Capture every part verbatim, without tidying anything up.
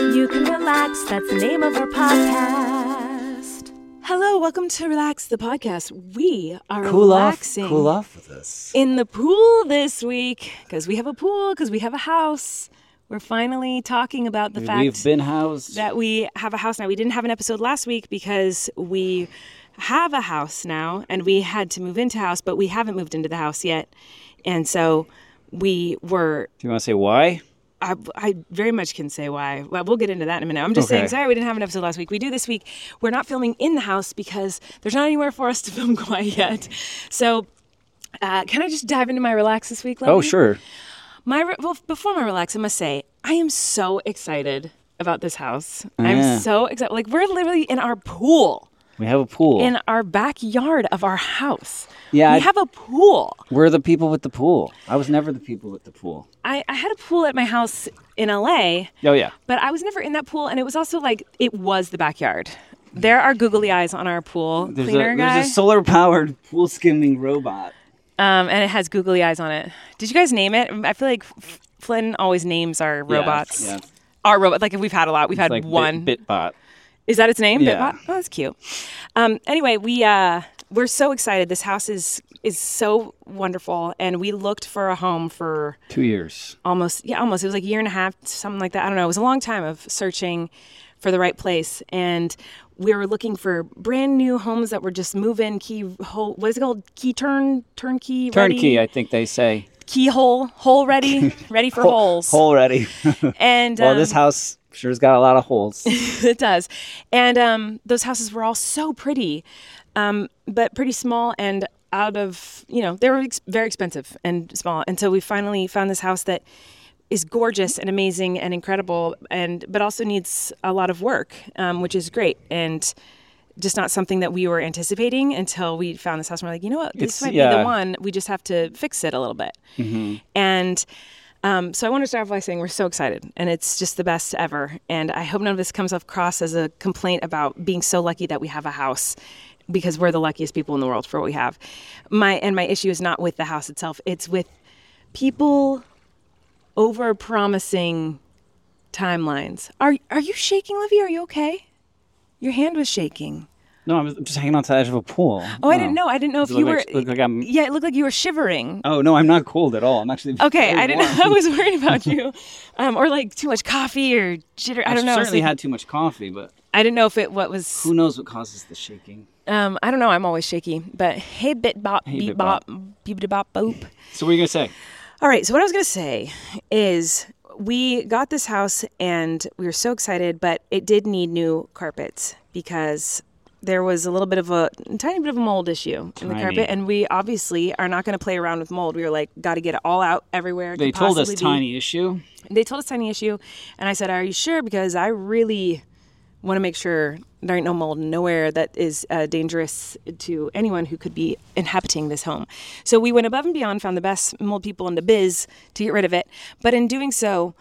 You can relax. That's the name of our podcast. Hello, welcome to Relax the Podcast. We are cool relaxing. Off, cool off with us. In the pool this week, because we have a pool, because we have a house. We're finally talking about the fact We've been housed. that we have a house now. We didn't have an episode last week because we have a house now, and we had to move into a house, but we haven't moved into the house yet. And so we were... Do you want to say why? I, I very much can say why. Well, we'll get into that in a minute. I'm just Okay. saying, sorry we didn't have an episode last week. We do this week. We're not filming in the house because there's not anywhere for us to film quite yet. So uh, can I just dive into my relax this week, Lovey? Oh, sure. My re- Well, before my relax, I must say, I am so excited about this house. Yeah. I'm so excited. Like, we're literally in our pool. We have a pool. In our backyard of our house. Yeah, We I- have a pool. We're the people with the pool. I was never the people with the pool. I, I had a pool at my house in L A, Oh, yeah. but I was never in that pool, and it was also like, it was the backyard. There are googly eyes on our pool There's cleaner a, guy, there's a solar-powered pool skimming robot. um, and it has googly eyes on it. Did you guys name it? I feel like F- Flynn always names our robots. Yeah. Our robot, like if we've had a lot, we've It's had like one. Bit, Bitbot. Is that its name? Yeah. Bitbot? Oh, that's cute. Um, anyway, we uh, we're so excited. This house is is so wonderful, and we looked for a home for Two years. almost yeah, almost. It was like a year and a half, something like that. I don't know. It was a long time of searching for the right place, and we were looking for brand new homes that were just move in key hole. What is it called? Key turn turnkey Turnkey, ready? I think they say. Keyhole hole ready ready for Hole- holes. Hole ready. And Well, um, this house sure's got a lot of holes. it does. And um, those houses were all so pretty, um, but pretty small and out of, you know, they were ex- very expensive and small. And so we finally found this house that is gorgeous and amazing and incredible, and but also needs a lot of work, um, which is great. And just not something that we were anticipating until we found this house. And we're like, you know what, this It's- might be yeah. the one. We just have to fix it a little bit. Mm-hmm. And um, so I want to start off by saying we're so excited, and it's just the best ever. And I hope none of this comes across as a complaint about being so lucky that we have a house, because we're the luckiest people in the world for what we have. My and my issue is not with the house itself; it's with people over-promising timelines. Are are you shaking, Livy? Are you okay? Your hand was shaking. No, I'm just hanging on to the edge of a pool. Oh, I didn't know. I didn't know if Does it you look were. like- look like I'm- Yeah, it looked like you were shivering. Oh, no, I'm not cold at all. I'm actually Okay, very I didn't. warm. I was worried about you, um, or like too much coffee or jitter. I don't know. I I was certainly like- had too much coffee, but I didn't know if it what was. who knows what causes the shaking. Um, I don't know. I'm always shaky. But hey, bit bop, Hey, beep bit bop, bop. beep bop, boop. So what are you going to say? All right. So what I was gonna say is we got this house and we were so excited, but it did need new carpets because there was a little bit of a, a tiny bit of a mold issue in the Tiny. carpet, and we obviously are not going to play around with mold. We were like, got to get it all out everywhere. it They could told us possibly be. tiny issue. They told us tiny issue, and I said, "Are you sure?" Because I really want to make sure there ain't no mold nowhere that is uh, dangerous to anyone who could be inhabiting this home. So we went above and beyond, found the best mold people in the biz to get rid of it. But in doing so,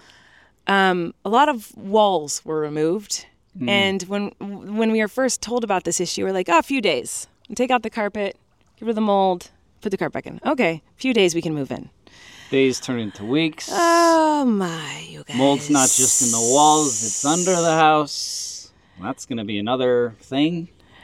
um, a lot of walls were removed. Mm. And when when we were first told about this issue, we are like, "Oh, a few days. Take out the carpet, get rid of the mold, put the carpet back in. Okay, a few days we can move in." Days turn into weeks. Oh my, you guys. Mold's not just in the walls, it's under the house. That's going to be another thing.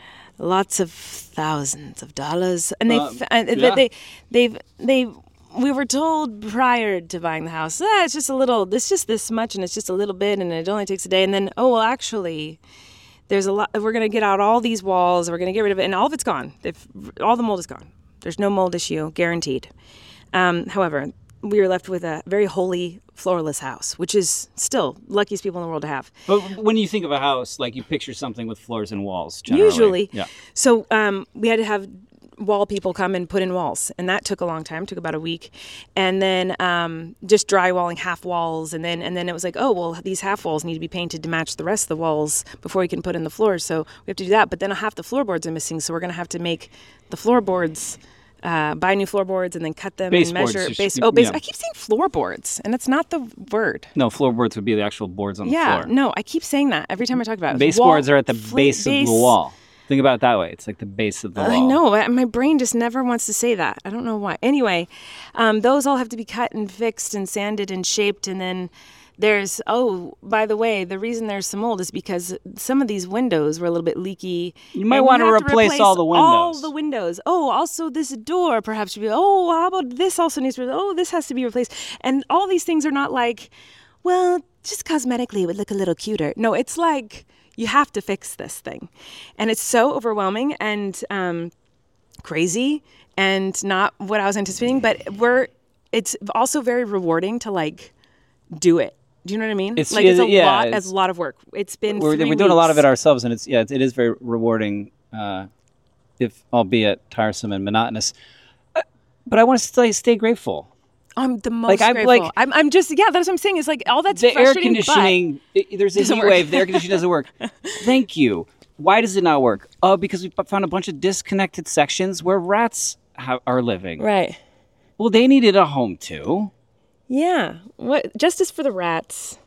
Lots of thousands of dollars, and they, Uh, uh, they, yeah. they, they've, they. We were told prior to buying the house, ah, it's just a little. It's just this much, and it's just a little bit, and it only takes a day. And then, oh well, actually, there's a lot. We're gonna get out all these walls. We're gonna get rid of it, and all of it's gone. They've, all the mold is gone. There's no mold issue, guaranteed. Um, however, we were left with a very holy, floorless house, which is still luckiest people in the world to have. But when you think of a house, like you picture something with floors and walls, generally. Usually. Yeah. So um, we had to have wall people come and put in walls, and that took a long time, took about a week. And then um, just drywalling half walls, and then and then it was like, oh, well, these half walls need to be painted to match the rest of the walls before we can put in the floors. So we have to do that. But then half the floorboards are missing, so we're going to have to make the floorboards, uh, buy new floorboards and then cut them Baseboards, and measure. just- Base, oh, base, yeah. I keep saying floorboards, and that's not the word. No, floorboards would be the actual boards on the Yeah, floor. no, I keep saying that every time I talk about it. Baseboards Wall- are at the fla- base of base- the wall. Think about it that way. It's like the base of the wall. I know. I- My brain just never wants to say that. I don't know why. Anyway, um, those all have to be cut and fixed and sanded and shaped, and then There's, oh, by the way, the reason there's some mold is because some of these windows were a little bit leaky. You might and want to have replace all the windows. All the windows. Oh, also this door perhaps should be, oh, how about this also needs to be, oh, this has to be replaced. And all these things are not like, well, just cosmetically it would look a little cuter. No, it's like, you have to fix this thing. And it's so overwhelming and um, crazy and not what I was anticipating, but we're, it's also very rewarding to like do it. Do you know what I mean? It's, like it's a yeah, lot, it's, it's a lot of work. It's been we're, three we're doing a lot of weeks. it ourselves, and it's yeah, it, it is very rewarding, uh, if albeit tiresome and monotonous. Uh, but I want to stay stay grateful. I'm the most Like, I'm, grateful. like- I'm, I'm just yeah. That's what I'm saying. It's like all that's The air frustrating, conditioning, it, there's a doesn't heat work. wave. The air conditioning doesn't work. Thank you. Why does it not work? Oh, because we found a bunch of disconnected sections where rats ha- are living. But, right. Well, they needed a home too. Yeah. What justice for the rats?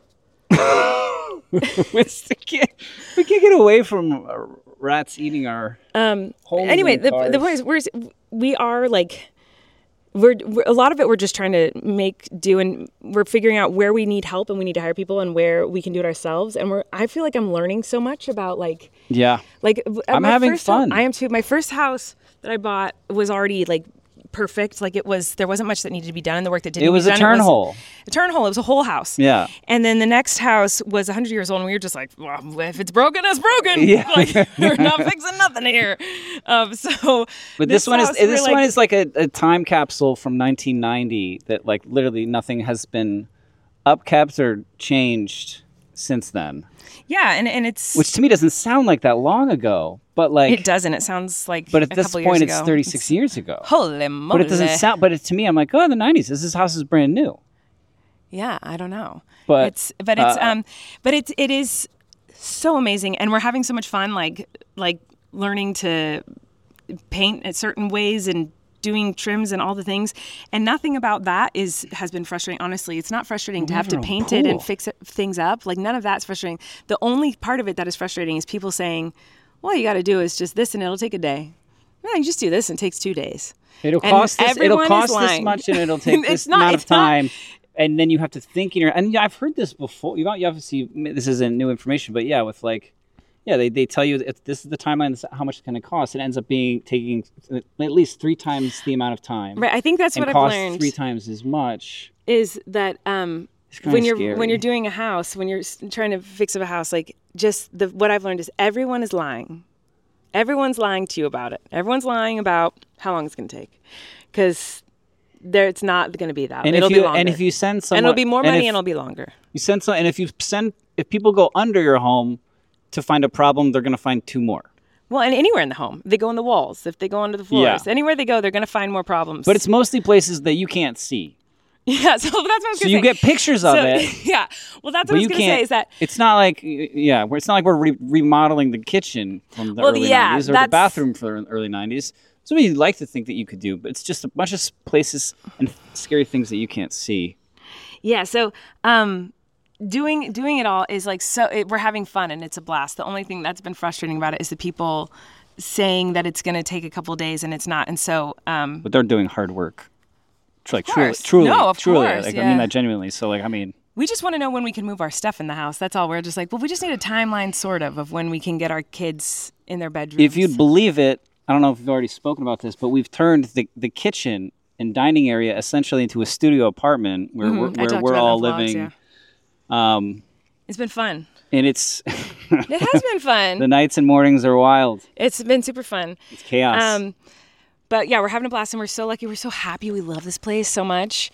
It's the kid- we can't get away from uh, rats eating our Um. homes. Anyway, and the cars. the point is we're we are like. We're, we're a lot of it. We're just trying to make do, and we're figuring out where we need help, and we need to hire people, and where we can do it ourselves. And we're. I feel like I'm learning so much about like, Yeah. like w- at I'm my having first home- fun. I am too. My first house that I bought was already like perfect. Like it was. There wasn't much that needed to be done, and the work that did It was be a done, turn was hole. A turn hole. It was a whole house. Yeah. And then the next house was one hundred years old, and we were just like, well, if it's broken, it's broken. Yeah. Like we're not fixing nothing here. Um, so, But this, one is house, this we're one like- is like a, a time capsule from nineteen ninety that like literally nothing has been upkept or changed since then. Yeah, and, and it's Which to me doesn't sound like that long ago, but like it doesn't. It sounds like but at a this couple point years it's ago. thirty-six years ago. Holy moly! But it doesn't sound but it, to me I'm like, "Oh, the nineties. This is- house is brand new." Yeah, I don't know. But, it's but it's uh, um but it's it is so amazing, and we're having so much fun like like learning to paint in certain ways and doing trims and all the things, and nothing about that is has been frustrating. Honestly, it's not frustrating to have to Never a paint it and pool. fix it, things up. Like none of that's frustrating. The only part of it that is frustrating is people saying, "Well, all you got to do is just this, and it'll take a day." No, you just do this, and it takes two days. It'll And cost this, it'll everyone is cost this lying. much and it'll take It's this not- amount of it's not- time. And then you have to think in your and yeah, I've heard this before. You you obviously this isn't new information, but yeah, with like yeah, they, they tell you if this is the timeline, this is how much it's going to cost. It ends up being taking at least three times the amount of time. Right. I think that's and what I've costs learned three times as much. is that um, kinda when you're scary. when you're doing a house, when you're s- trying to fix up a house, like just the what I've learned is everyone is lying. Everyone's lying to you about it. Everyone's lying about how long it's going to take, because there it's not going to be that. And it'll if you be longer. and if you send someone and it'll be more money if and it'll be longer. you send some and if you send if people go under your home to find a problem, they're going to find two more. Well, and anywhere in the home, they go in the walls. If they go under the floors, Yeah. anywhere they go, they're going to find more problems. But it's mostly places that you can't see. yeah. So that's what I was So going to you say. get pictures of So- it. Yeah. Well, that's what But I was you going to can't. say is that it's not like yeah, where it's not like we're re- remodeling the kitchen from the Well, early yeah, nineties or the that's- bathroom from the early nineties. So you'd like to think that you could do, but it's just a bunch of s- places and scary things that you can't see. Yeah, so um, doing doing it all is like so. It, we're having fun and it's a blast. The only thing that's been frustrating about it is the people saying that it's going to take a couple of days and it's not. And so, um, But they're doing hard work. Tr- Like Of truly, course. truly, No, of truly. course, Like I yeah. mean that genuinely. So like I mean, we just want to know when we can move our stuff in the house. That's all. We're just like, well, we just need a timeline, sort of, of when we can get our kids in their bedrooms. if you'd believe it, I don't know if you've already spoken about this, but we've turned the the kitchen and dining area essentially into a studio apartment where Mhm, I we're, where talked we're about it all in vlogs, living. yeah. Um, It's been fun. and it's It has been fun. the nights and mornings are wild. It's been super fun. It's chaos. Um, but yeah, we're having a blast and we're so lucky. We're so happy. We love this place so much.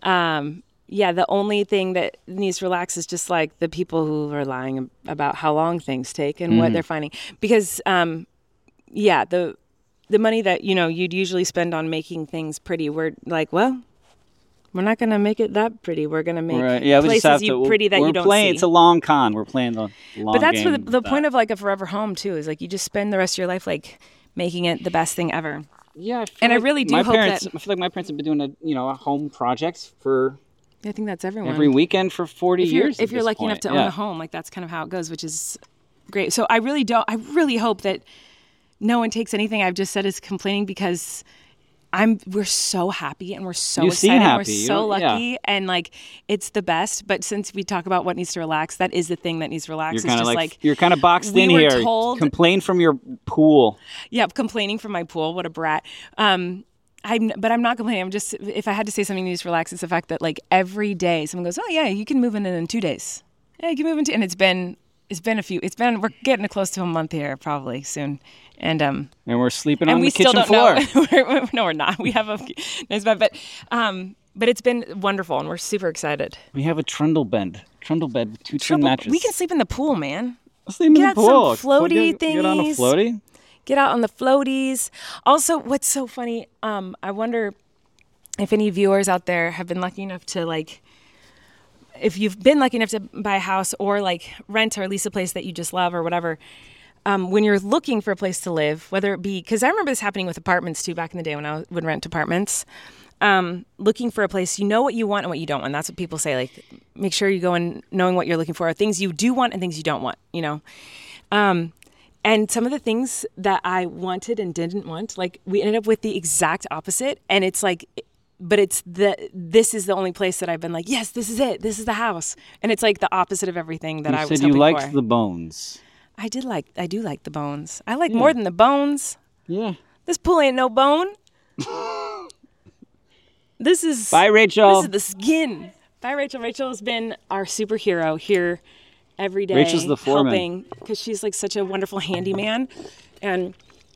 Um, yeah, the only thing that needs to relax is just like the people who are lying about how long things take and Mm-hmm. what they're finding. Because, um, yeah, the the money that, you know, you'd usually spend on making things pretty, we're like, well, we're not going to make it that pretty. We're going to make Right. Yeah, we places just have you to. pretty that we're you don't playing, see. It's a long con. We're playing the long But that's game for the, with the that. point of like a forever home too, is like you just spend the rest of your life like making it the best thing ever. Yeah, I feel and I like really do my hope parents, that- I feel like my parents have been doing a you know a home project for I think that's everyone. every weekend for forty if you're, years. if at you're this lucky point. enough to yeah. own a home, like that's kind of how it goes, which is great. So I really don't, I really hope that no one takes anything I've just said as complaining, because I'm we're so happy and we're so You excited. seem and happy. We're You so don't- lucky yeah. and like it's the best. But since we talk about what needs to relax, that is the thing that needs to relax. You're It's kind of just like, like you're kind of boxed we in were here. told- Complain from your pool. yeah, complaining from my pool. What a brat. Um, I'm, but I'm not complaining. I'm just, if I had to say something needs to relax, it's the fact that like every day someone goes, oh yeah, you can move in in two days. Yeah, you can move in two, and it's been, it's been a few, it's been, we're getting close to a month here probably soon. And, um, And we're sleeping and on we the still kitchen don't floor. know. We're- no, we're not. We have a nice bed, but, um, but it's been wonderful and we're super excited. We have a trundle bed. Trundle bed with two twin Triple- mattresses. we can sleep in the pool, man. sleep in get the out some pool. floaty get, Get on a thingies. floaty. Get out on the floaties. Also, what's so funny, um, I wonder if any viewers out there have been lucky enough to like, if you've been lucky enough to buy a house or like rent or lease a place that you just love or whatever, um, when you're looking for a place to live, whether it be, because I remember this happening with apartments too back in the day when I would rent apartments, um, looking for a place, you know what you want and what you don't want. That's what people say, like make sure you go in knowing what you're looking for, things you do want and things you don't want, you know. Um, and some of the things that I wanted and didn't want, like we ended up with the exact opposite. And it's like, but it's the, this is the only place that I've been like, yes, this is it. This is the house. And it's like the opposite of everything that You I said was you hoping liked for. the bones. I did like, I do like the bones. I like Yeah. more than the bones. Yeah. This pool ain't no bone. This is, Bye, Rachel. this is the skin. Bye, Rachel. Rachel has been our superhero here every day. Rachel's the foreman. Helping, because she's like such a wonderful handyman. And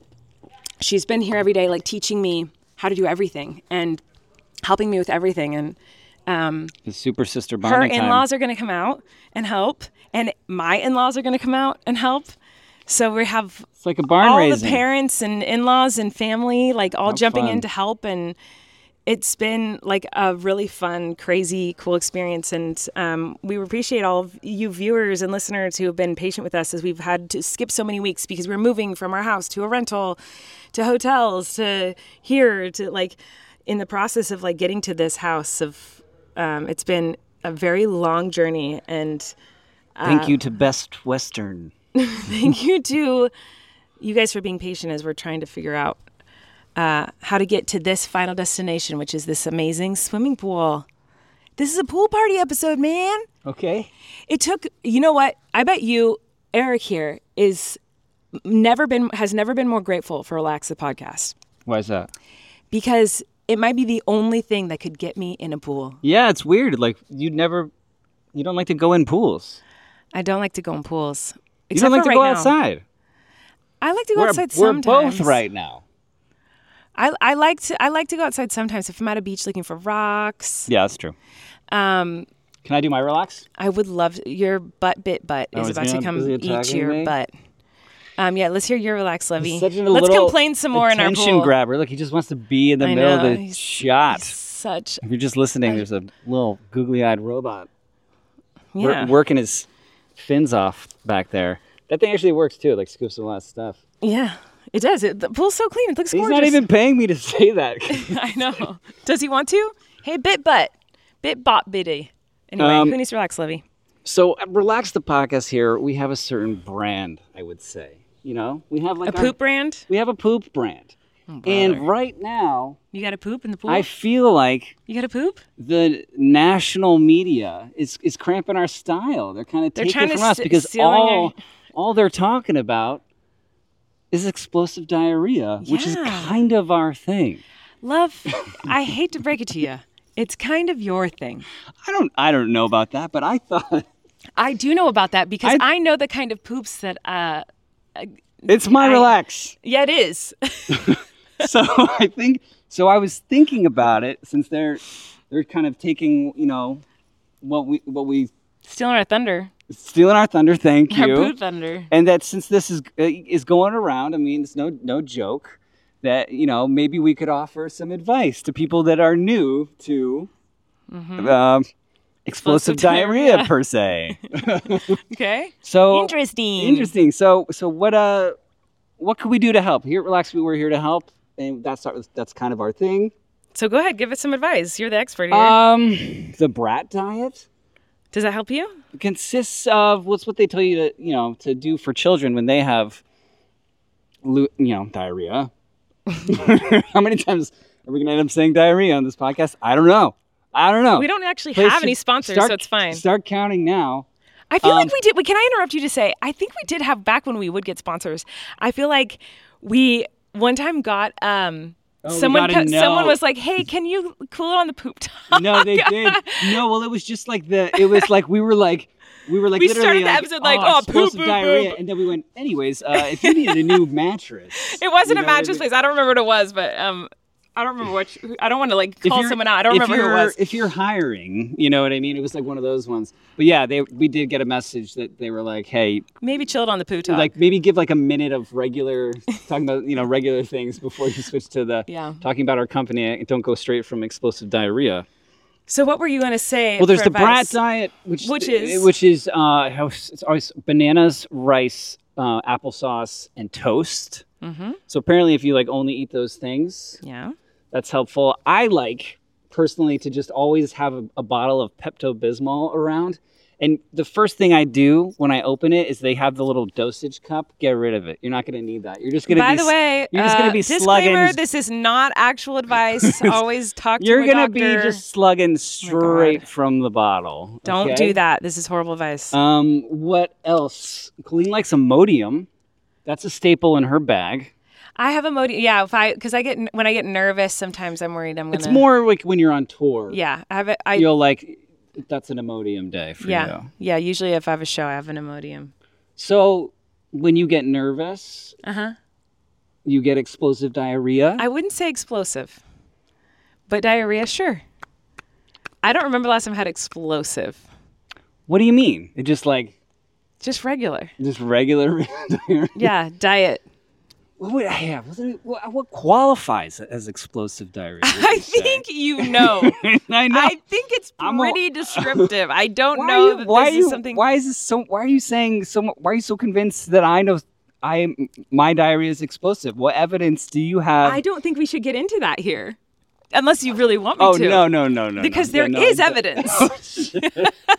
she's been here every day, like teaching me how to do everything and helping me with everything. And um, The super sister her bonding time. in-laws are going to come out and help. And my in-laws are going to come out and help. So we have It's like a barn all raising. the parents and in-laws and family like all How jumping fun. in to help, and it's been like a really fun, crazy, cool experience. And um, we appreciate all of you viewers and listeners who have been patient with us as we've had to skip so many weeks because we're moving from our house to a rental to hotels to here to like in the process of like getting to this house of um, it's been a very long journey. And Thank you to Best Western. thank you to you guys for being patient as we're trying to figure out uh, how to get to this final destination, which is this amazing swimming pool. This is a pool party episode, man. Okay. It took, you know what? I bet you, Eric here, is never been has never been more grateful for Relax the Podcast Why is that? because it might be the only thing that could get me in a pool. Yeah, it's weird. Like you never, you don't like to go in pools. I don't like to go in pools. You Except don't like for to right go now. outside. I like to go we're outside we're sometimes. both right now. I, I like to I like to go outside sometimes if I'm at a beach looking for rocks. Yeah, that's true. Um, Can I do my relax? I would love your butt bit butt Oh, is is about he to on- come is he eat attacking your me? butt. Um, yeah, let's hear your relax, Levy. Such a Let's little complain some more in our attention pool. grabber. Look, he just wants to be in the I middle know, of the he's- shot. He's such If you're just listening, there's a little googly-eyed robot wor- yeah working his fins off back there. That thing actually works too. Like scoops a lot of stuff. yeah. It does. It, the pool's so clean. It looks He's gorgeous. not even paying me to say that. I know. Does he want to? Hey, bit butt, bit bot bitty. Anyway, Um, who needs to relax, Levy? So, at Relax the Podcast here, we have a certain brand, I would say. You know, we have like A our- poop brand? We have a poop brand. And right now, You got a poop in the pool? I feel like you got a poop? the national media is is cramping our style. They're kind of They're taking trying it to from us st- because stealing all our- all they're talking about is explosive diarrhea, which is Yeah. kind of our thing. Love, I hate to break it to you. It's kind of your thing. I don't I don't know about that, but I thought I do know about that because I- I, know the kind of poops that, uh, it's my I- relax. yeah, it is. So I think so. I was thinking about it since they're they're kind of taking you know what we what we Stealing our thunder. stealing our thunder. Thank Our you. poop thunder. And that since this is uh, is going around, I mean, it's no no joke that you know maybe we could offer some advice to people that are new to Mm-hmm. um, explosive, Explosive diarrhea, diarrhea. per se. Okay. So Interesting. Interesting. So so what uh what can we do to help? Here at Relax, we're here to help, and that's our, that's kind of our thing. So go ahead, give us some advice. You're the expert here. Um, the brat diet Does that help you? consists of what's what they tell you to you know to do for children when they have, lu- you know, diarrhea. How many times Are we going to end up saying diarrhea on this podcast? I don't know. I don't know. We don't actually Please have any sponsors, start, so it's fine. Start counting now. I feel Um, like we did. Wait, can I interrupt you to say, I think we did have, back when we would get sponsors, I feel like we one time got, um, Oh, we someone got a co- no. someone was like, hey, can you cool it on the poop talk? No, they did. No, well, it was just like the, it was like, we were like, we were like, We literally started the like, episode like, oh, oh, explosive poop, poop, diarrhea. poop. And then we went, anyways, uh, if you needed a new mattress. It wasn't you a know what I mattress mean? place. I don't remember what it was, but um, I don't remember which. I don't want to like If call you're- someone out. I don't if remember who it you're- was. If you're hiring, you know what I mean? It was like one of those ones. But yeah, they we did get a message that they were like, hey, Maybe chilled on the poo talk. like maybe give like a minute of regular, talking about, you know, regular things before you switch to the, Yeah. talking about our company. Don't go straight from explosive diarrhea. So what were you going to say? Well, there's for the brat advice? diet, which Which is? which is uh, how it's always bananas, rice, uh, applesauce, and toast. Mm-hmm. So apparently, if you like only eat those things, Yeah. that's helpful. I like personally to just always have a, a bottle of Pepto-Bismol around. And the first thing I do when I open it is they have the little dosage cup. Get rid of it. You're not going to need that. You're just going to By be. the way, you're just uh, going to be disclaimer: slugging. this is not actual advice. Always talk to You're a gonna doctor. be just slugging straight God. from the bottle. Don't okay? do that. This is horrible advice. Um, what else? Colleen likes Imodium. That's a staple in her bag. I have a modi. Yeah, if I because I get when I get nervous, sometimes I'm worried I'm gonna. It's more like when you're on tour. Yeah, I have it. I You'll like, that's an Imodium day for yeah you. yeah. Usually, if I have a show, I have an Imodium. So when you get nervous, Uh huh. you get explosive diarrhea. I wouldn't say explosive, but diarrhea, sure. I don't remember the last time I had explosive. What do you mean? It just like, Just regular. just regular diarrhea? Yeah, diet. What, would, yeah, what, what what qualifies as explosive diarrhea? would I you say? think you know. I know. I think it's I'm a- pretty descriptive. I don't Why know are you, that why this are you, is something. Why is this so? Why are you saying so? mu- Why are you so convinced that I know? I my diarrhea is explosive. What evidence do you have? I don't think we should get into that here, unless you really want me oh to. no no no no! Because no. there Yeah, is no, evidence. Oh, shit.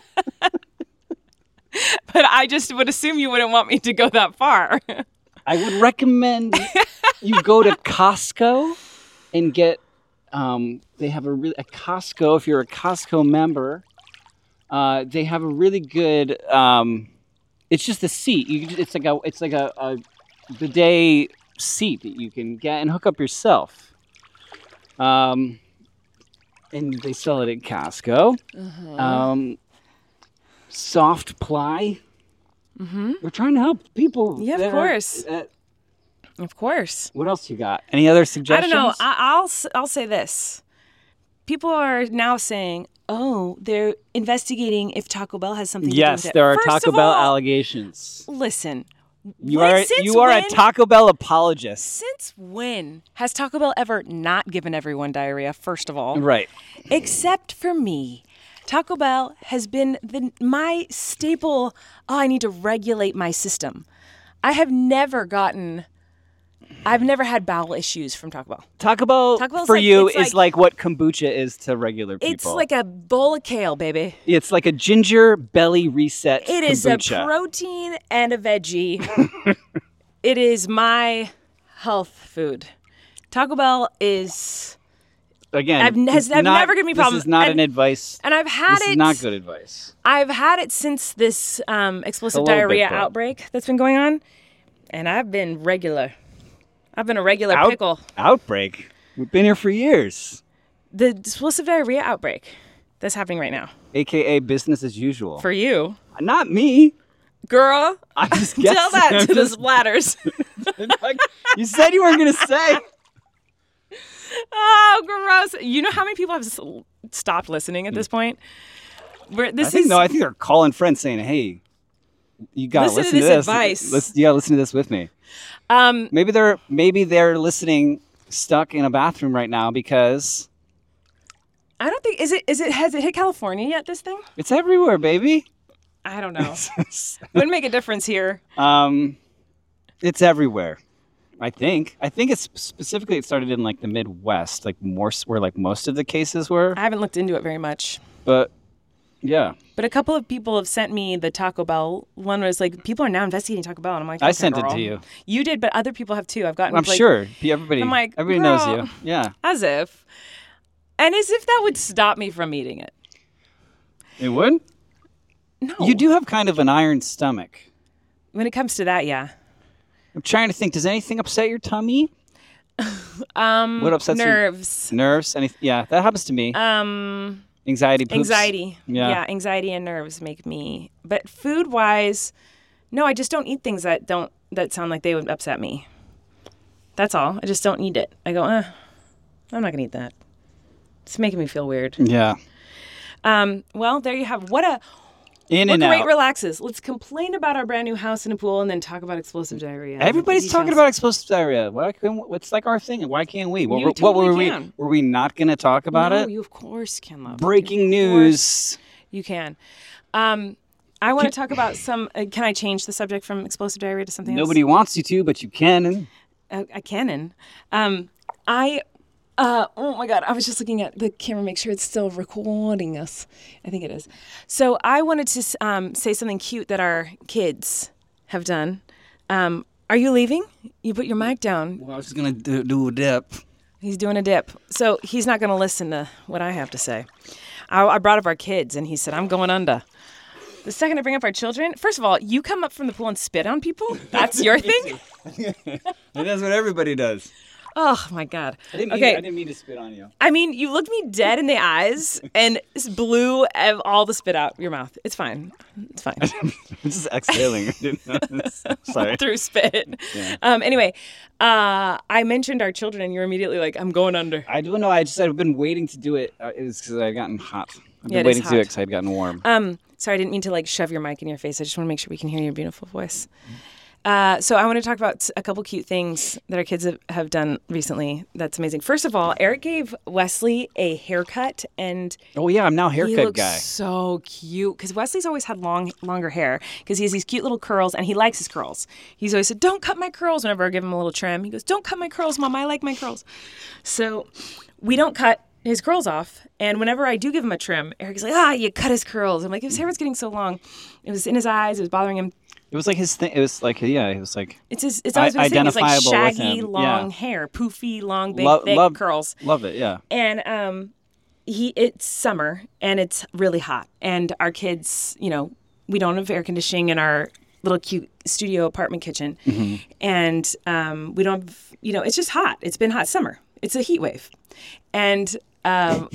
But I just would assume you wouldn't want me to go that far. I would recommend you go to Costco and get. Um, they have a really at Costco. If you're a Costco member, uh, they have a really good. Um, it's just a seat. You, can- it's like a. It's like a, a bidet seat that you can get and hook up yourself. Um, and they sell it at Costco. Um, soft ply. Mm-hmm. We're trying to help people. Yeah, of that are- course. that- Of course. what else you got? Any other I suggestions? don't know. I, I'll s- I'll say this. People are now saying, "Oh, they're investigating if Taco Bell has something to do yes, with it." there are First Taco of Bell all, allegations. Listen, You when- are since you are when- a Taco Bell apologist. Since when has Taco Bell ever not given everyone diarrhea? First of all, Right. except for me. Taco Bell has been the, my staple. Oh, I need to regulate my system. I have never gotten, I've never had bowel issues from Taco Bell. Taco Bell Taco Bell's for like- you it's is like, what kombucha is to regular people. It's like a bowl of kale, baby. It's like a ginger belly reset It is kombucha. a protein and a veggie. It is my health food. Taco Bell is, Again, I've n- has- it's I've not- never given me This problems. is not And- an advice. and I've had This it. is not good advice. I've had it since this um, explosive A little bit, diarrhea but- outbreak that's been going on, and I've been regular. I've been a regular Out- pickle. Outbreak. We've been here for years. The explosive diarrhea outbreak that's happening right now A K A business as usual. for you, Not me. girl. I'm just guessing. Tell that I'm to the just- splatters. You said you weren't going to say. Oh, gross! You know how many people have s- stopped listening at this point? Where this I think is no. I think they're calling friends saying, "Hey, you gotta Listen to listen, to, this this. advice. Let's, you gotta listen to this with me." um. Maybe they're maybe they're listening stuck in a bathroom right now because I don't think is it is it has it hit California yet? This thing? it's everywhere, baby. I don't know. Wouldn't make a difference here. um, it's everywhere. I think. I think it's specifically it started in like the Midwest, like more s- where like most of the cases were. I haven't looked into it very much. But Yeah. But a couple of people have sent me the Taco Bell one. Was like people are now investigating Taco Bell, and I'm like, I okay, sent girl. it to you. You did, but other people have too. I've gotten. I'm like, sure. Everybody. I'm like, everybody knows girl, you. Yeah. As if, and as if that would stop me from eating it. It would. No. You do have kind of an iron stomach. When it comes to that, yeah. I'm trying to think. Does anything upset your tummy? Um, What upsets you? nerves. Nerves. Any? Yeah, that happens to me. Um, Anxiety. Poops. anxiety. Yeah. yeah, anxiety and nerves make me. But food wise, no, I just don't eat things that don't that sound like they would upset me. That's all. I just don't eat it. I go, eh, I'm not gonna eat that. It's making me feel weird. Yeah. Um, well, there you have. What a In what and great out. relaxes. Let's complain about our brand new house and a pool, and then talk about explosive diarrhea. Everybody's Details. talking about explosive diarrhea. Why can, it's like our thing. Why can't we? What, You were- what totally were can. we? Were we not going to talk about no, it? you of course can, love. Breaking Of course news. You can. Um, I want to talk about some. Uh, can I change the subject from explosive diarrhea to something Nobody else? wants you to, but you can. I, I can. Um, I. Uh, oh my God! I was just looking at the camera, make sure it's still recording us. I think it is. So I wanted to um, say something cute that our kids have done. Um, are you leaving? You put your mic down. Well, I was just going to do, do a dip. He's doing a dip. So he's not going to listen to what I have to say. I, I brought up our kids, and he said, I'm going under. The second I bring up our children, first of all, you come up from the pool and spit on people? That's your thing? And that's what everybody does. Oh, my God. I didn't, okay. mean, I didn't mean to spit on you. I mean, you looked me dead in the eyes and just blew ev- all the spit out your mouth. It's fine. It's fine. I'm just exhaling. I didn't notice. Sorry. Through spit. Yeah. Um, anyway, uh, I mentioned our children, and you're immediately like, I'm going under. I don't know. I just I've been waiting to do it. Uh, it was because I'd gotten hot. I've Yeah, it been is waiting to do it hot. because I'd gotten warm. Um, sorry, I didn't mean to like shove your mic in your face. I just want to make sure we can hear your beautiful voice. Uh, so I want to talk about a couple cute things that our kids have, have done recently. That's amazing. First of all, Eric gave Wesley a haircut, and Oh yeah, I'm now a he haircut looks guy. so cute because Wesley's always had long, longer hair because he has these cute little curls, and he likes his curls. He's always said, "Don't cut my curls." Whenever I give him a little trim, he goes, "Don't cut my curls, Mom. I like my curls." So we don't cut his curls off, and whenever I do give him a trim, Eric's like, "Ah, you cut his curls." I'm like, his hair was getting so long, it was in his eyes, it was bothering him. It was like his thing. It was like yeah. It was like It's his, it's always been I- his thing. It's like identifiable with shaggy, him. long Yeah. hair, poofy, long, big, Lo- thick love- curls. love it. Yeah. And um, he it's summer and it's really hot, and our kids, you know, we don't have air conditioning in our little cute studio apartment kitchen, Mm-hmm. and um, we don't have, you know, it's just hot. It's been hot summer. It's a heat wave, and um,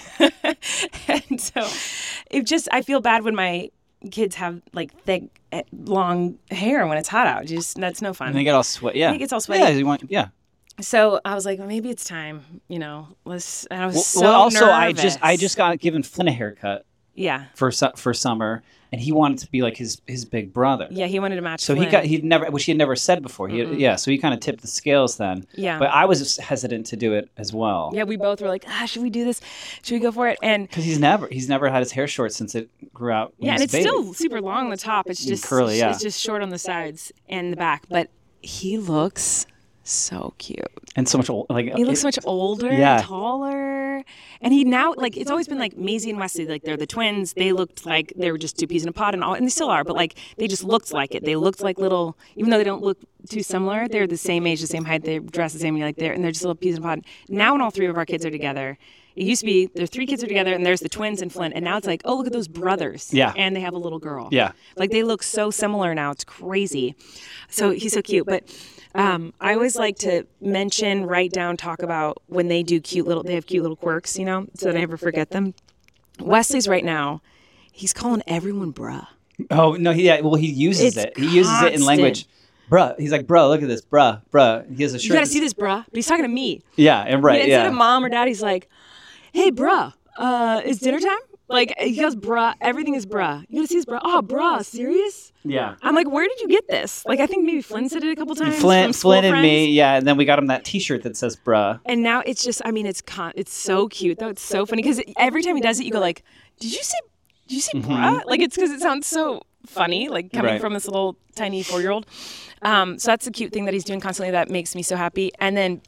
and so it just I feel bad when my kids have like thick, eh, long hair when it's hot out. Just that's no fun. And they get all sweat. Yeah. It gets all sweaty. Yeah. You want, yeah. So I was like, well, maybe it's time. You know, let's. And I was Well, so well, also, nervous. I just I just got given Flynn a haircut yeah for su- for summer, and he wanted to be like his his big brother. yeah he wanted to match. So he Flynn. got he'd never which he had never said before. He yeah. So he kind of tipped the scales then. Yeah. But I was hesitant to do it as well. Yeah, we both were like, ah, should we do this? Should we go for it? And Because he's never he's never had his hair short since it grew out. when yeah, he and was it's a baby. still super long on the top. It's just curly, yeah. It's just short on the sides and the back. But he looks so cute. and so much old like He looks so much older, Yeah. taller, and he now like it's always been like Maisie and Wesley, like they're the twins. They looked like they were just two peas in a pod, and all, and they still are, but like they just looked like it. They looked like little, even though they don't look too similar. They're the same age, the same height. They dress the same, like they're and they're just little peas in a pod. Now, when all three of our kids are together. It used to be there's three kids are together and there's the twins and Flynn, and now it's like, oh, look at those brothers. Yeah. And they have a little girl. Yeah. Like they look so similar now. It's crazy. So he's so cute. But um, I always like to mention, write down, talk about when they do cute little, they have cute little quirks, you know, so that I never forget them. Wesley's right now, he's calling everyone bruh. Oh no, he yeah, well he uses It's it. He uses it in constant. language. Bruh. He's like, bruh, look at this, bruh, bruh. He has a shirt. You got to that's- see this, bruh. But he's talking to me. Yeah, and right, Instead yeah. of mom or dad, he's like, hey, bruh, uh, it's dinner time? Like, he goes, bruh, everything is bruh. You gotta see this, bruh. Oh, bruh, serious? Yeah. I'm like, where did you get this? Like, I think maybe Flynn said it a couple times. Flynn, from school Flynn and friends. me, yeah, and then we got him that T-shirt that says "bruh." And now it's just, I mean, it's con- it's so cute though. It's so funny because every time he does it, you go like, did you say, did you say bruh? Like, it's because it sounds so funny, like coming Right. from this little tiny four-year-old. Um, so that's a cute thing that he's doing constantly that makes me so happy. And then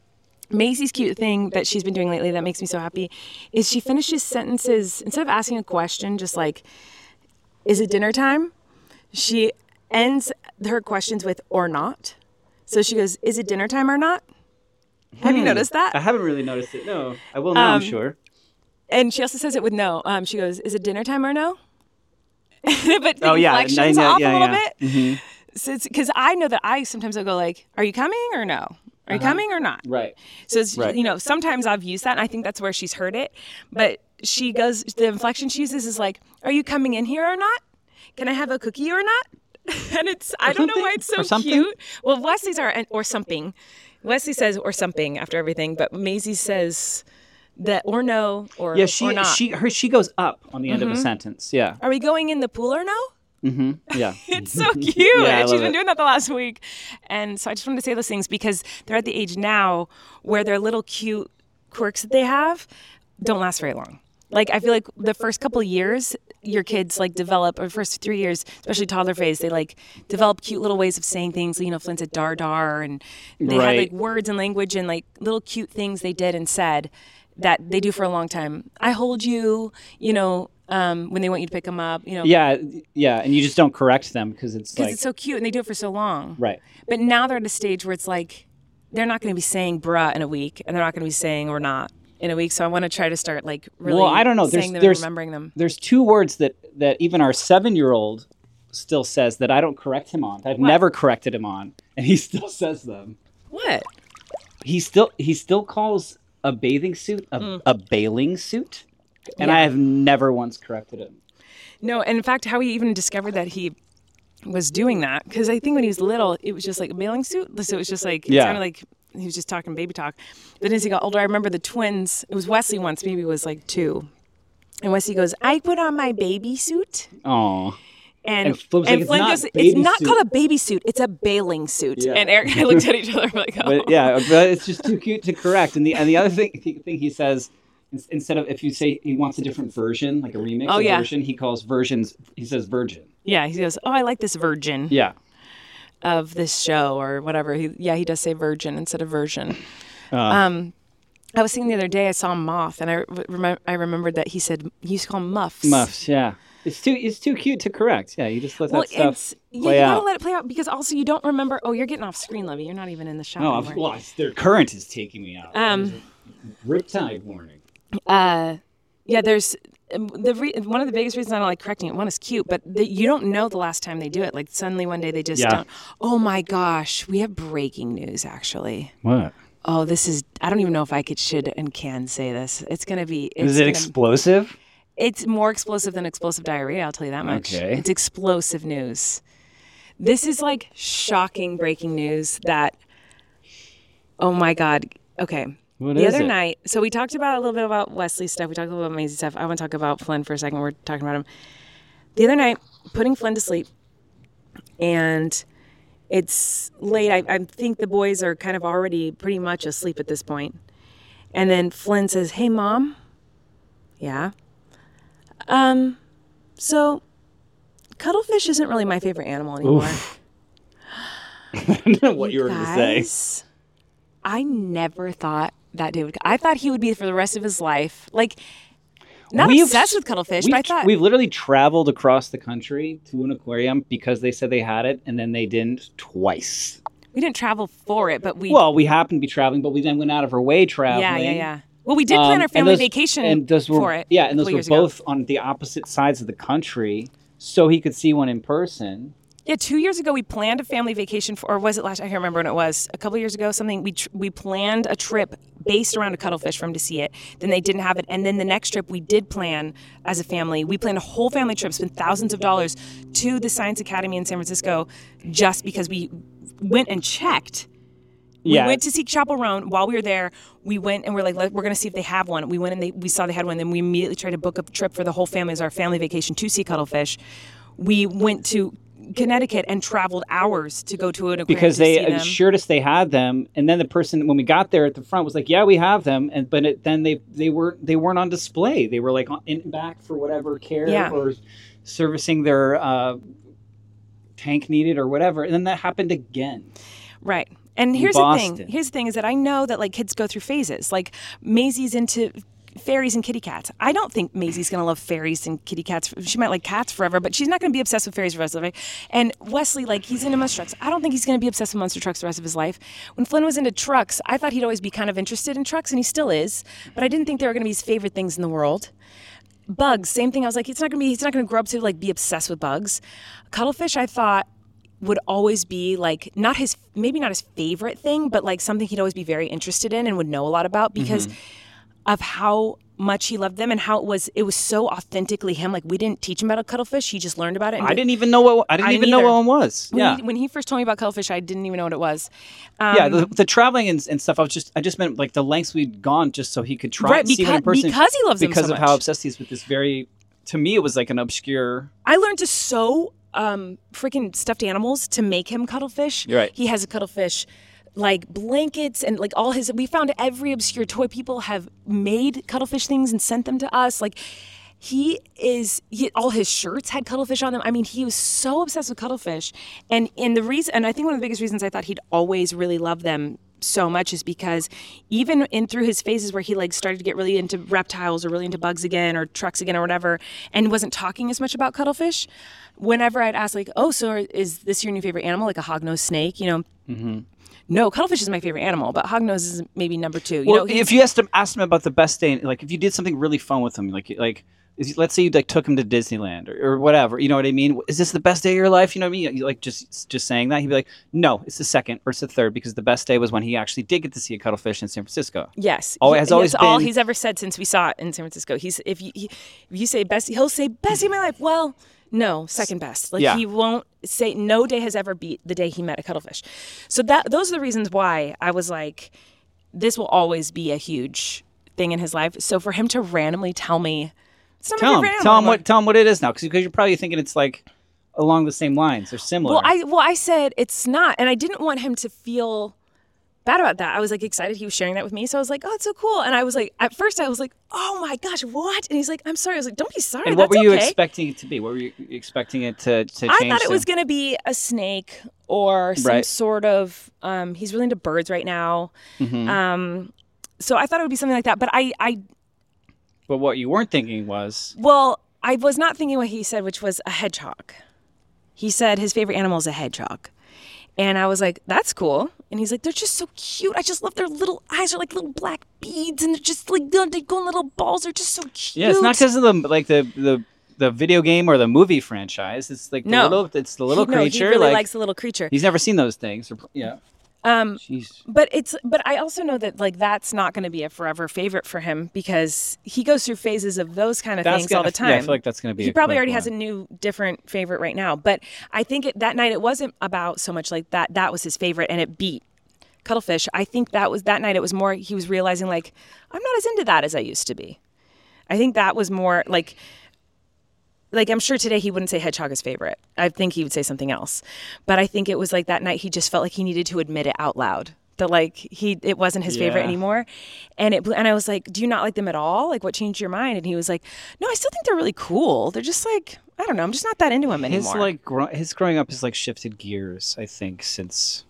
Maisie's cute thing that she's been doing lately that makes me so happy is she finishes sentences, instead of asking a question, just like, is it dinner time? She ends her questions with or not. So she goes, is it dinner time or not? Have you noticed that? I haven't really noticed it. No, I will now, Um, I'm sure. And she also says it with no. Um, she goes, is it dinner time or no? But the Oh, yeah. inflection's I know- off yeah, a little yeah. bit. Mhm. So it's because I know that I sometimes will go like, are you coming or no? Are you Uh-huh. coming or not? Right. So it's, Right. you know, sometimes I've used that and I think that's where she's heard it. But she goes, the inflection she uses is like, are you coming in here or not? Can I have a cookie or not? And it's, I don't know why it's so Or something? cute. Well, Wesley's are, or something. Wesley says or something after everything, but Maisie says that or no or, Yeah, she or not. she her she goes up on the end of a sentence. Yeah. Are we going in the pool or no? Mm-hmm. Yeah. It's so cute. Yeah, I and she's love been it. doing that the last week. And so I just wanted to say those things because they're at the age now where their little cute quirks that they have don't last very long. Like, I feel like the first couple of years, your kids like develop, or first three years, especially toddler phase, they like develop cute little ways of saying things. You know, Flynn said dar dar, and they had Right. like words and language and like little cute things they did and said that they do for a long time. I hold you, you know, um, when they want you to pick them up, you know, Yeah, yeah, and you just don't correct them because it's because like it's so cute and they do it for so long. right. But now they're at a stage where it's like they're not going to be saying bruh in a week, and they're not going to be saying or not in a week. So I want to try to start like really Well, I don't know. saying There's them there's and remembering them. there's two words that that even our seven year old still says that I don't correct him on. I've never corrected him on, and he still says them. What? He still he still calls a bathing suit a, a bailing suit, and I Yeah. have never once corrected him. No, and in fact, how he even discovered that he was doing that, because I think when he was little, it was just like a mailing suit. So it was just like, it Yeah. sounded like he was just talking baby talk. Then as he got older, I remember the twins, it was Wesley once, maybe he was like two. And Wesley goes, I put on my baby suit. Oh, And, And Flynn was like, "It's not goes, baby it's not suit." called a baby suit, it's a bailing suit. Yeah. And Eric and I looked at each other like, oh. but yeah, but it's just too cute to correct. And the and the other thing thing he says, ins- instead of if you say he wants a different version, like a remix Oh, of yeah. version, he calls versions. He says virgin. Yeah, he goes, oh, I like this virgin Yeah. of this show or whatever. He, yeah, he does say virgin instead of version. Uh, Um, I was thinking the other day, I saw Moth, and I remember I remembered that he said he used to call 'em muffs. Muffs. Yeah. It's too it's too cute to correct. Yeah, you just let that Well, stuff it's yeah, play you gotta out. let it play out because also you don't remember. Oh, you're getting off screen, Levy. You're not even in the shot No, anymore. well, it's- their current is taking me out. Um, Riptide warning. Uh, yeah, there's um, the re- one of the biggest reasons I don't like correcting it. One is cute, but the, you don't know the last time they do it. Like suddenly one day they just Yeah. don't. Oh my gosh, we have breaking news actually. What? Oh, this is. I don't even know if I could, should, and can say this. It's gonna be. It's Is it gonna- explosive? It's more explosive than explosive diarrhea. I'll tell you that much. Okay. It's explosive news. This is like shocking breaking news that. Oh my God. Okay. What the is other it? night, so we talked about a little bit about Wesley stuff. We talked a little bit about Maisie stuff. I want to talk about Flynn for a second. We're talking about him. The other night, putting Flynn to sleep, and it's late. I, I think the boys are kind of already pretty much asleep at this point. And then Flynn says, "Hey, Mom." Yeah. Um. So, cuttlefish isn't really my favorite animal anymore. I don't know what you were going to say. Guys, I never thought that David. I thought he would be for the rest of his life. Like, not We've- obsessed with cuttlefish, We've, but I thought we've literally traveled across the country to an aquarium because they said they had it, and then they didn't twice. we didn't travel for it, but we. Well, we happened to be traveling, but we then went out of our way traveling. yeah, yeah, yeah. Well, we did plan Um, our and family those- vacation and those were, for it. Yeah, and a those couple were years ago. both on the opposite sides of the country, so he could see one in person. Yeah, two years ago we planned a family vacation for, or was it last? I can't remember when it was. A couple years ago, something we tr- we planned a trip based around a cuttlefish for him to see it. Then they didn't have it, and then the next trip we did plan as a family. We planned a whole family trip, spent thousands of dollars to the Science Academy in San Francisco, just because we went and checked. We Yeah. went to see Chapel Roan. While we were there, we went and we're like, Let- we're going to see if they have one. We went and they, we saw they had one. Then we immediately tried to book a trip for the whole family as our family vacation to see cuttlefish. We went to Connecticut and traveled hours to go to an aquarium Because to they see them. assured us they had them, and then the person when we got there at the front was like, "Yeah, we have them," and but it, then they they were they weren't on display. They were like on, in back for whatever care Yeah. or servicing their uh, tank needed or whatever, and then that happened again. Right. And in here's the Boston. thing. Here's the thing is that I know that like kids go through phases. Like Maisie's into fairies and kitty cats. I don't think Maisie's going to love fairies and kitty cats. She might like cats forever, but she's not going to be obsessed with fairies for the rest of her life. And Wesley, like, he's into monster trucks. I don't think he's going to be obsessed with monster trucks the rest of his life. When Flynn was into trucks, I thought he'd always be kind of interested in trucks, and he still is. But I didn't think they were going to be his favorite things in the world. Bugs, same thing. I was like, it's not going to be. He's not going to grow up to like be obsessed with bugs. Cuttlefish, I thought, would always be like not his, maybe not his favorite thing, but like something he'd always be very interested in and would know a lot about because mm-hmm. of how much he loved them and how it was it was so authentically him. Like we didn't teach him about a cuttlefish, he just learned about it. And I didn't even know what I didn't I even didn't know what one was. When yeah, he, when he first told me about cuttlefish, I didn't even know what it was. Um, yeah, the, the traveling and, and stuff. I was just I just meant like the lengths we'd gone just so he could try right, and see because, one in person because he loves them because so of much. how obsessed he is with this very. To me, it was like an obscure. I learned to sew um, freaking stuffed animals to make him cuttlefish. You're right. He has a cuttlefish. Like blankets and like all his, we found every obscure toy. People have made cuttlefish things and sent them to us. Like he is, he, all his shirts had cuttlefish on them. I mean, he was so obsessed with cuttlefish. And in the reason, and I think one of the biggest reasons I thought he'd always really love them so much is because even in through his phases where he like started to get really into reptiles or really into bugs again or trucks again or whatever, and wasn't talking as much about cuttlefish, whenever I'd ask like, oh, so is this your new favorite animal? Like a hognose snake, you know? Mm-hmm. No, cuttlefish is my favorite animal, but hognose is maybe number two. You well, know, if you asked him, asked him about the best day, like if you did something really fun with him, like like is, let's say you like took him to Disneyland or, or whatever, you know what I mean? Is this the best day of your life? You know what I mean? You, like just just saying that, he'd be like, no, it's the second or it's the third because the best day was when he actually did get to see a cuttlefish in San Francisco. Yes, oh, it has he, always that's been all he's ever said since we saw it in San Francisco. He's if you he, if you say best, he'll say best day of my life. Well. No, second best. Like yeah. He won't say no day has ever beat the day he met a cuttlefish. So that those are the reasons why I was like, this will always be a huge thing in his life. So for him to randomly tell me, it's not tell my favorite him, tell him anymore. what, tell him what it is now, because you're probably thinking it's like along the same lines or similar. Well, I well I said it's not, and I didn't want him to feel bad about that. I was like excited he was sharing that with me, so I was like, oh, it's so cool. And I was like, at first I was like, oh my gosh, what? And he's like, I'm sorry. I was like, don't be sorry. And what That's were you okay. expecting it to be? What were you expecting it to, to change? I thought it to? was going to be a snake or some right. sort of, um, he's really into birds right now. Mm-hmm. Um, so I thought it would be something like that. But I, I, but what you weren't thinking was, well, I was not thinking what he said, which was a hedgehog. He said his favorite animal is a hedgehog. And I was like, that's cool. And he's like, they're just so cute. I just love their little eyes. They're like little black beads. And they're just like, they go in little balls. They're just so cute. Yeah, it's not because of the, like the, the, the video game or the movie franchise. It's like the no. little, it's the little he, creature. No, he really like, likes the little creature. He's never seen those things. Or, yeah. Um, Jeez. But it's but I also know that like that's not going to be a forever favorite for him because he goes through phases of those kind of that's things gonna, all the time. Yeah, I feel like that's going to be. He a probably already one. has a new different favorite right now. But I think it, that night it wasn't about so much like that. That was his favorite, and it beat cuttlefish. I think that was that night. It was more he was realizing like I'm not as into that as I used to be. I think that was more like. Like, I'm sure today he wouldn't say hedgehog his favorite. I think he would say something else. But I think it was like that night he just felt like he needed to admit it out loud. That, like, he it wasn't his yeah. favorite anymore. And it and I was like, do you not like them at all? Like, what changed your mind? And he was like, no, I still think they're really cool. They're just like, I don't know. I'm just not that into them anymore. His, like, gro- his growing up has, like, shifted gears, I think, since...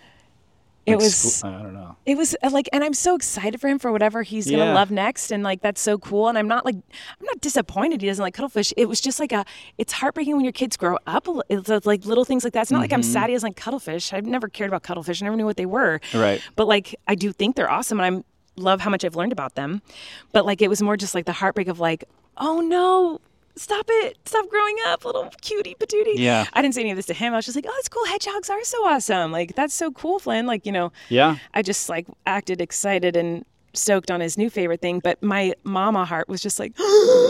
It like was, school, I don't know. It was like, and I'm so excited for him for whatever he's going to yeah. love next. And like, that's so cool. And I'm not like, I'm not disappointed he doesn't like cuttlefish. It was just like a, it's heartbreaking when your kids grow up. It's like little things like that. It's not mm-hmm. like I'm sad he doesn't like cuttlefish. I've never cared about cuttlefish. I never knew what they were. Right. But like, I do think they're awesome. And I love how much I've learned about them. But like, it was more just like the heartbreak of like, oh no, stop it. Stop growing up, little cutie patootie. Yeah. I didn't say any of this to him. I was just like, oh, it's cool. Hedgehogs are so awesome. Like, that's so cool, Flynn. Like, you know. Yeah. I just, like, acted excited and stoked on his new favorite thing. But my mama heart was just like, what?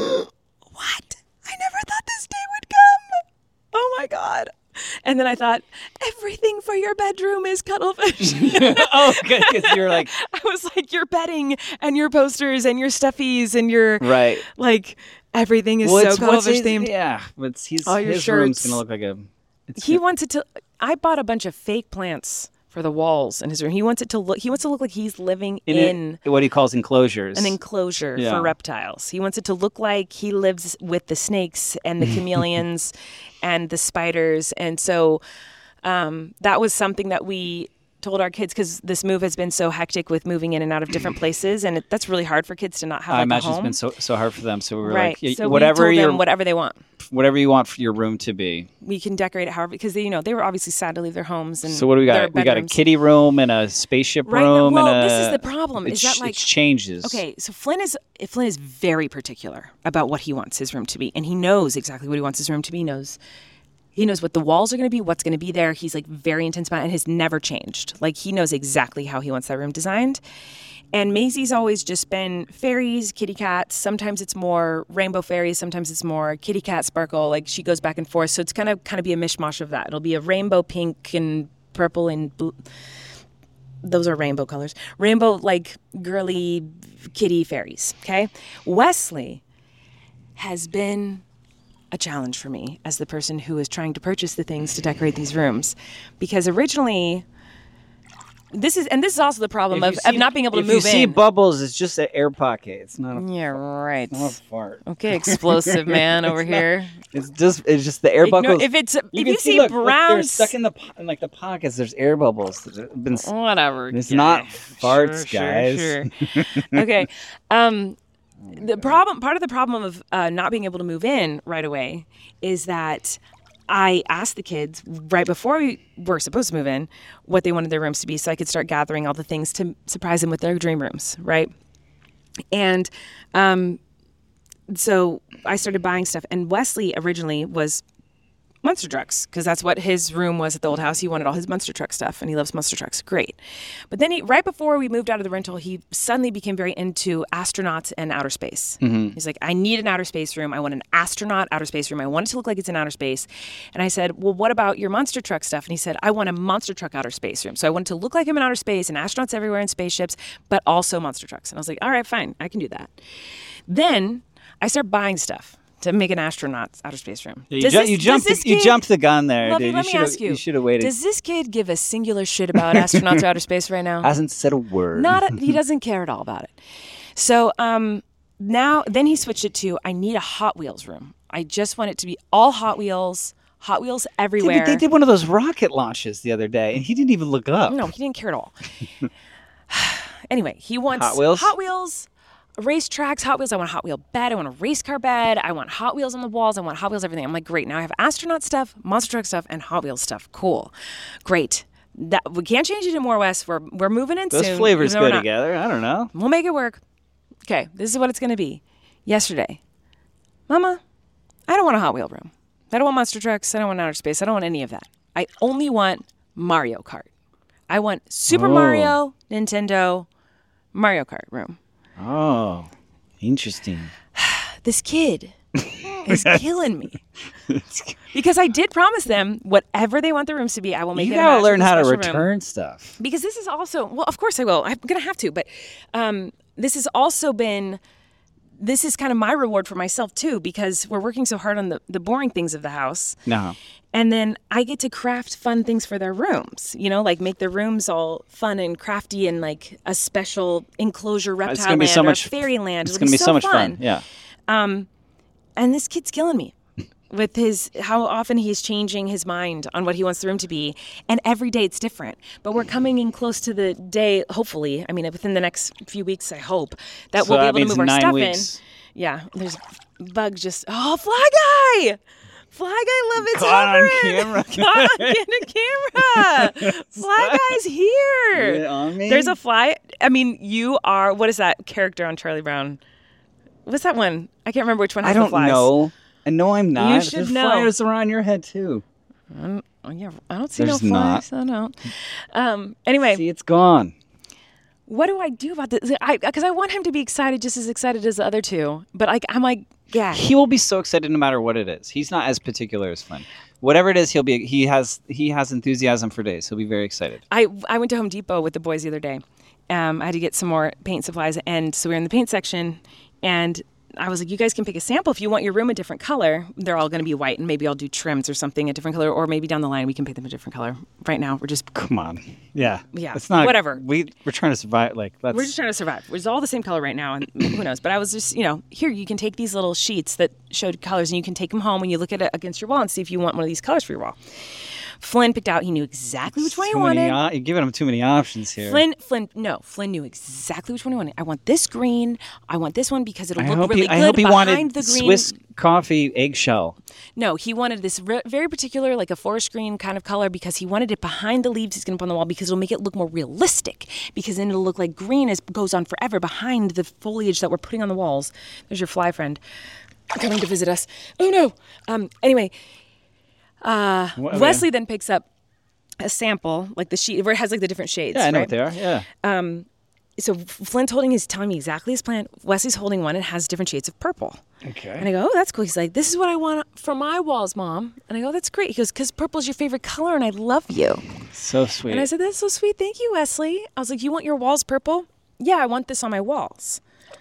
I never thought this day would come. Oh, my God. And then I thought, everything for your bedroom is cuttlefish. Oh, good. Because you're like... I was like, your bedding and your posters and your stuffies and your... Right. Like... Everything is well, so cuttlefish his, themed. Yeah, but he's, All your his shirts. room's gonna look like a. It's he good. wants it to. I bought a bunch of fake plants for the walls in his room. He wants it to look. He wants to look like he's living in, in a, what he calls enclosures. An enclosure yeah. for reptiles. He wants it to look like he lives with the snakes and the chameleons and the spiders. And so um, that was something that we told our kids, because this move has been so hectic with moving in and out of different places, and it, that's really hard for kids to not have I like, imagine a home. it's been so so hard for them. So we were right. like, so whatever we told your them whatever they want. whatever you want for your room to be. We can decorate it however, because they, you know, they were obviously sad to leave their homes. And so what do we their got? We got a bedrooms. kitty room and a spaceship Right. room. Well, and a, this is the problem. It, Is that ch- like it changes? Okay, so Flynn is Flynn is very particular about what he wants his room to be, and he knows exactly what he wants his room to be. He knows he knows what the walls are going to be, what's going to be there. He's like very intense about it, and has never changed. Like he knows exactly how he wants that room designed. And Maisie's always just been fairies, kitty cats. Sometimes it's more rainbow fairies. Sometimes it's more kitty cat sparkle. Like she goes back and forth. So it's going to kind of be a mishmash of that. It'll be a rainbow pink and purple and blue. Those are rainbow colors. Rainbow, like girly kitty fairies. Okay. Wesley has been a challenge for me as the person who is trying to purchase the things to decorate these rooms, because originally this is and this is also the problem of, see, of not being able to if move you see in. bubbles, it's just an air pocket. It's not a, Yeah, right. not a fart. Okay, explosive man over It's not- here. It's just it's just the air Ignore- bubbles. if it's if can you see look, look, brown, they're stuck in the po- in like the pockets. There's air bubbles. that have been s- whatever. It's guy. not farts, Sure, guys. Sure, sure. Okay. Um, the problem, part of the problem of uh, not being able to move in right away, is that I asked the kids right before we were supposed to move in what they wanted their rooms to be, so I could start gathering all the things to surprise them with their dream rooms, right? And um, so I started buying stuff. And Wesley originally was monster trucks, because that's what his room was at the old house. He wanted all his monster truck stuff, and he loves monster trucks. Great. But then he, right before we moved out of the rental, he suddenly became very into astronauts and outer space. Mm-hmm. He's like, I need an outer space room. I want an astronaut outer space room. I want it to look like it's in outer space. And I said, well, what about your monster truck stuff? And he said, I want a monster truck outer space room. So I want it to look like I'm in outer space and astronauts everywhere and spaceships, but also monster trucks. And I was like, all right, fine. I can do that. Then I start buying stuff to make an astronaut's outer space room. Yeah, you, Does ju- this- you does jumped. this You kid- jumped the gun there, Lovey, dude. let you me should ask you. You should have waited. Does this kid give a singular shit about astronauts or outer space right now? Hasn't said a word. Not a, he doesn't care at all about it. So um, now, then he switched it to, I need a Hot Wheels room. I just want it to be all Hot Wheels, Hot Wheels Yeah, everywhere. but they did one of those rocket launches the other day, and he didn't even look up. No, he didn't care at all. Anyway, he wants Hot Wheels? Hot Wheels, race tracks, Hot Wheels. I want a Hot Wheel bed. I want a race car bed. I want Hot Wheels on the walls. I want Hot Wheels everything. I'm like, great. Now I have astronaut stuff, monster truck stuff, and Hot Wheels stuff. Cool. Great. That we can't change it anymore, Wes. We're we're moving in Those soon. flavors even though go we're not. together. I don't know. We'll make it work. Okay, this is what it's going to be. Yesterday, Mama, I don't want a Hot Wheel room. I don't want monster trucks. I don't want outer space. I don't want any of that. I only want Mario Kart. I want Super Oh. Mario, Nintendo, Mario Kart room. Oh, interesting. This kid is killing me. Because I did promise them whatever they want their rooms to be, I will make You it a gotta match learn with a how to special room. return stuff. Because this is also, well, of course I will. I'm going to have to. But um, this has also been, this is kind of my reward for myself too, because we're working so hard on the, the boring things of the house. No. And then I get to craft fun things for their rooms, you know, like make their rooms all fun and crafty and like a special enclosure reptile It's gonna be land so or much fairyland. It's It'll gonna be so much fun. fun. Yeah. And this kid's killing me with his how often he's changing his mind on what he wants the room to be, and every day it's different. But we're coming in close to the day, hopefully, I mean within the next few weeks, I hope, that So we'll be that able to means move our nine stuff weeks. in. Yeah, there's bugs just oh Fly Guy! Fly Guy love it's Caught on hovering. camera. Caught on camera. Fly Guy's here. Is it on me? There's a fly. I mean, you are. What is that character on Charlie Brown? What's that one? I can't remember which one has I don't the flies. know. And no, I'm not. should There's know. flyers around your head too. Oh, yeah, I don't see There's no not. flies. I don't. Um. Anyway, See, it's gone. what do I do about this? I because I want him to be excited, just as excited as the other two. But like, I'm like, yeah. He will be so excited no matter what it is. He's not as particular as Flynn. Whatever it is, he'll be. He has he has enthusiasm for days. He'll be very excited. I I went to Home Depot with the boys the other day. Um, I had to get some more paint supplies, and so we were in the paint section, and I was like, you guys can pick a sample if you want your room a different color. They're all going to be white, and maybe I'll do trims or something a different color, or maybe down the line we can pick them a different color. Right now, we're just Come on. Yeah. Yeah, It's not whatever. We we're trying to survive. Like that's we're just trying to survive. It's all the same color right now, and who knows? But I was just, you know, here you can take these little sheets that showed colors, and you can take them home and you look at it against your wall and see if you want one of these colors for your wall. Flynn picked out. He knew exactly which one he Too many wanted. op- You're giving him too many options here. Flynn, Flynn, no, Flynn knew exactly which one he wanted. I want this green. I want this one because it'll I look hope really he, good I hope he behind wanted the green. Swiss coffee eggshell. No, he wanted this re- very particular, like a forest green kind of color because he wanted it behind the leaves he's going to put on the wall because it'll make it look more realistic. Because then it'll look like green is goes on forever behind the foliage that we're putting on the walls. There's your fly friend coming to visit us. Oh no. Um. Anyway, uh, What- Wesley then picks up a sample, like the sheet where it has like the different shades. Yeah, I know right? what they are. Yeah. So Flint's holding his, telling me exactly his plan. Wesley's holding one. It has different shades of purple. Okay. And I go, oh, that's cool. He's like, this is what I want for my walls, Mom. And I go, that's great. He goes, because purple is your favorite color, and I love you. So sweet. And I said, that's so sweet. Thank you, Wesley. I was like, you want your walls purple? Yeah, I want this on my walls.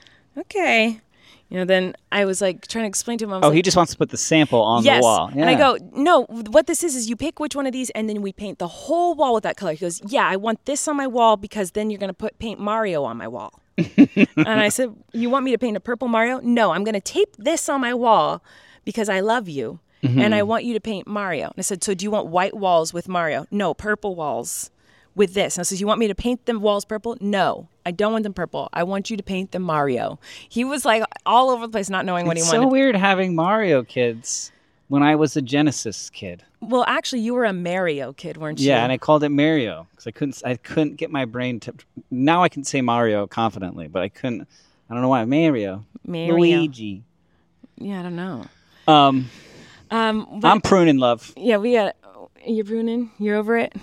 Okay. You know, then I was like trying to explain to him. I was oh, like, he just wants to put the sample on yes. the wall. Yeah. And I go, no, what this is, is you pick which one of these and then we paint the whole wall with that color. He goes, yeah, I want this on my wall because then you're going to put paint Mario on my wall. And I said, you want me to paint a purple Mario? No, I'm going to tape this on my wall because I love you. Mm-hmm. And I want you to paint Mario. And I said, so do you want white walls with Mario? No, purple walls with this. And I said, you want me to paint the walls purple? No, I don't want them purple. I want you to paint them Mario. He was like all over the place, not knowing what It's he so wanted. weird having Mario kids when I was a Genesis kid. Well, actually, you were a Mario kid, weren't you? Yeah, and I called it Mario because I couldn't. I couldn't get my brain to. Now I can say Mario confidently, but I couldn't. I don't know why Mario. Mario. Luigi. Yeah, I don't know. Um, Um, but, I'm pruning, love. yeah, we got. You're pruning. You're over it.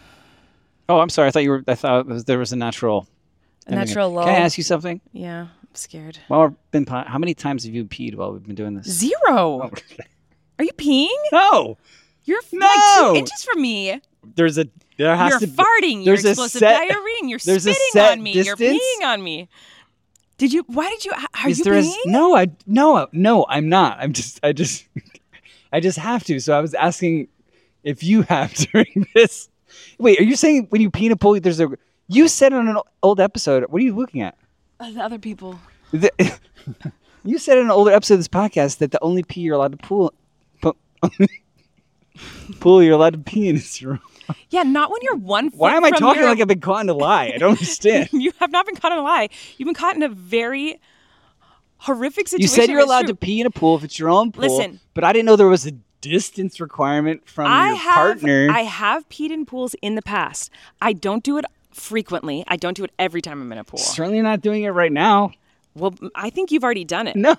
Oh, I'm sorry. I thought you were. I thought it was, there was a natural. A natural lull. Can I ask you something? Yeah, I'm scared. While we've been, po- how many times have you peed while we've been doing this? Zero. Are you peeing? No. You're f- No! like two inches from me. There's a. There has You're to. farting. You're there's a explosive set- diarrhea. You're there's a spitting set on me. You're distance? peeing on me. Did you? Why did you? Are Is you there a- peeing? no, I no no. I'm not. I'm just. I just. I just have to. So I was asking if you have during this. Wait, are you saying when you pee in a pool, there's a? You said on an old episode. What are you looking at? Uh, the other people. The, you said in an older episode of this podcast that the only pee you're allowed to pool, pu- pool you're allowed to pee in is your own. Yeah, not when you're one foot Why am I from talking your- like I've been caught in a lie? I don't understand. You have not been caught in a lie. You've been caught in a very horrific situation. You said you're It's allowed true. to pee in a pool if it's your own pool. Listen. But I didn't know there was a distance requirement from I your have, partner. I have peed in pools in the past. I don't do it frequently. I don't do it every time I'm in a pool. Certainly not doing it right now. Well, I think you've already done it. No.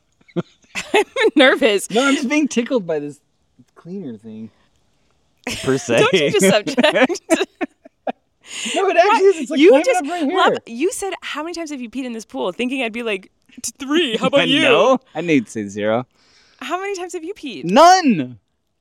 I'm nervous. No, I'm just being tickled by this cleaner thing. Per se. Don't change the subject. No, it actually is. It's like you climbing just up right here. love. You said how many times have you peed in this pool? Thinking I'd be like "T- three. How about I you? know. I need to say zero. How many times have you peed? None.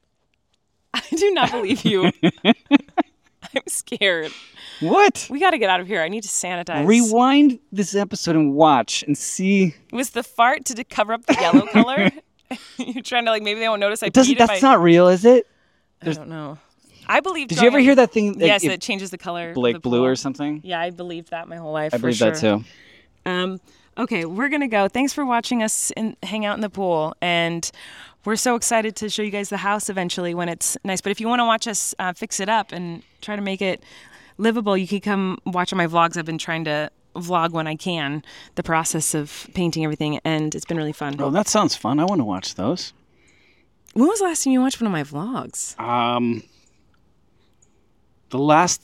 I do not believe you. I'm scared. What? We got to get out of here. I need to sanitize. Rewind this episode and watch and see. Was the fart to cover up the yellow color? You're trying to like maybe they won't notice I It doesn't. peed. if That's I, not real, is it? I don't know. I believe. Did you ever hear that thing? That Yes, if it changes the color. of Blake the Blue pool. or something? Yeah, I believed that my whole life. I for believe sure. that too. Um, okay, we're gonna go. Thanks for watching us in, hang out in the pool, and we're so excited to show you guys the house eventually when it's nice. But if you want to watch us uh, fix it up and try to make it livable, you can come watch on my vlogs. I've been trying to vlog when I can the process of painting everything, and it's been really fun. Oh, that sounds fun. I want to watch those. When was the last time you watched one of my vlogs? Um, the last,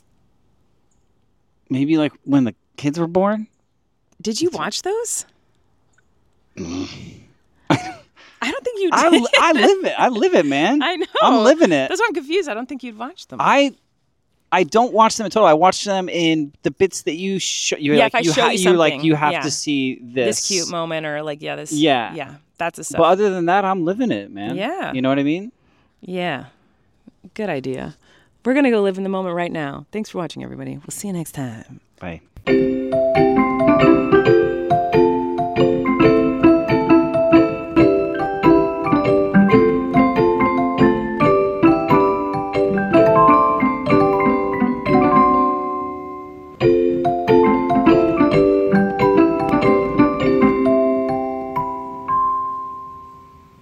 maybe like when the kids were born. Did you watch those? I don't think you did. I, I live it. I live it, man. I know. I'm living it. That's why I'm confused. I don't think you'd watch them. I I don't watch them at all. I watch them in the bits that you show. You Yeah, like, if I you, show ha- you you like something, you have yeah. to see This this. cute moment, or like, yeah, this. Yeah. Yeah, that's the stuff. But other than that, I'm living it, man. Yeah. You know what I mean? Yeah. Good idea. We're going to go live in the moment right now. Thanks for watching, everybody. We'll see you next time. Bye.